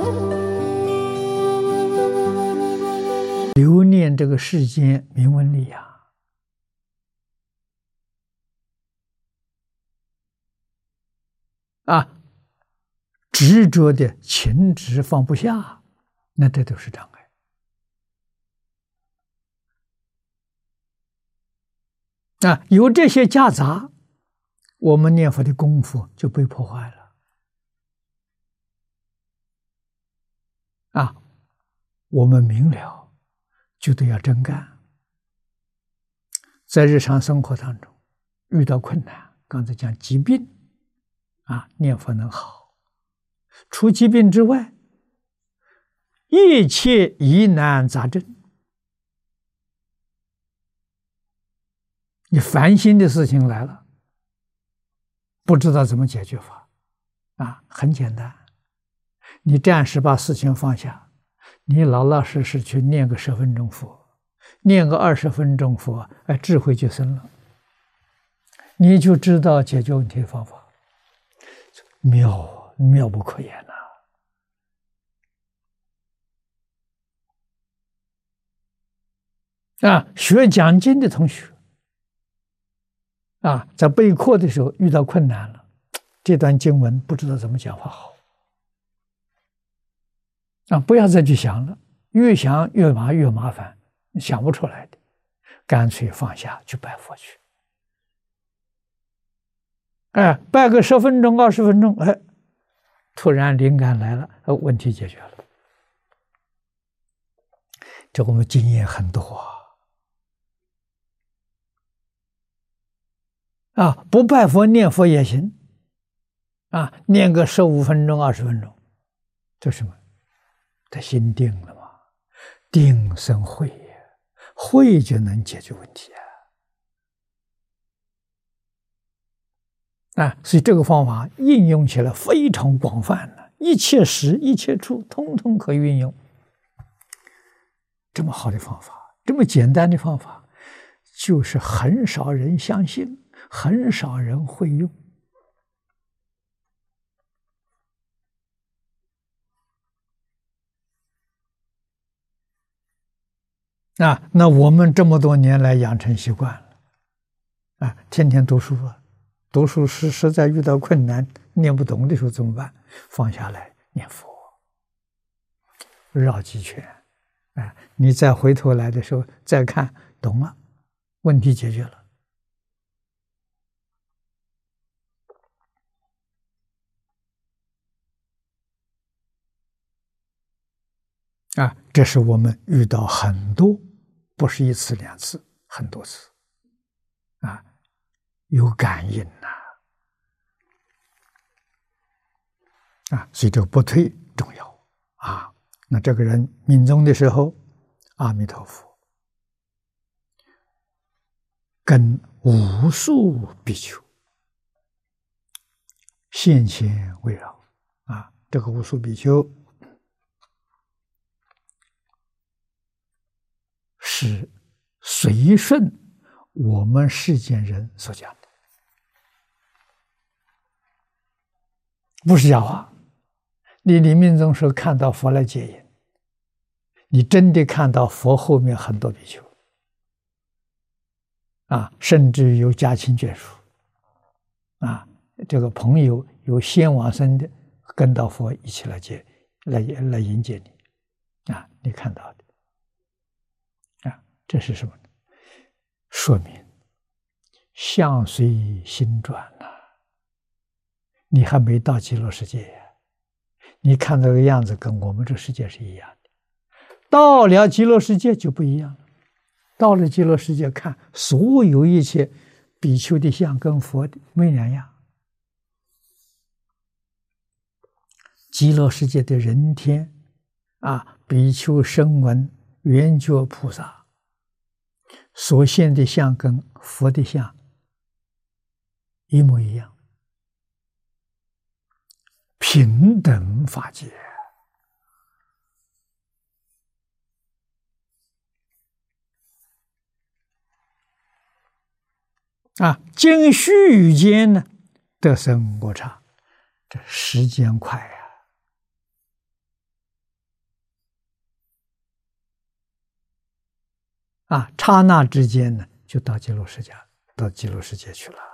留念这个世间名闻利养。执着的情执放不下，那这都是障碍。有这些夹杂，我们念佛的功夫就被破坏了。我们明了，就得要真干。在日常生活当中，遇到困难，刚才讲疾病，念佛能好。除疾病之外，一切疑难杂症，你烦心的事情来了，不知道怎么解决法，很简单，你暂时把事情放下，你老老实实去念个10分钟佛，念个20分钟佛，智慧就生了，你就知道解决问题的方法，妙不可言学讲经的同学在备课的时候遇到困难了，这段经文不知道怎么讲法好，不要再去想了，越想越麻烦，想不出来的，干脆放下去拜佛去。拜个10分钟、20分钟，突然灵感来了，问题解决了。这我们经验很多不拜佛念佛也行，念个15分钟、20分钟，这什么？他心定了嘛，定生慧，慧就能解决问题所以这个方法应用起来非常广泛的，一切时一切处通通可以运用。这么好的方法，这么简单的方法，就是很少人相信，很少人会用。那我们这么多年来养成习惯了，天天读书读书实在遇到困难念不懂的时候怎么办？放下来念佛，绕几圈，你再回头来的时候再看懂了，问题解决了。这是我们遇到很多，不是1次2次，很多次，有感应所以这个不退重要那这个人命终的时候，阿弥陀佛跟无数比丘现前围绕这个无数比丘是随顺我们世间人所讲的，不是假话。你临命终时候看到佛来接引，你真的看到佛后面很多比丘甚至有家亲眷属这个朋友有先往生的，跟到佛一起来迎接你你看到的这是什么呢？说明相随心转你还没到极乐世界你看这个样子跟我们这个世界是一样的，到了极乐世界就不一样了。到了极乐世界看所有一切比丘的相跟佛的没两样。极乐世界的人天比丘声闻缘觉菩萨所现的相跟佛的相一模一样，平等法界经须臾间呢，得生我刹，这时间快刹那之间呢，就到极乐世界去了。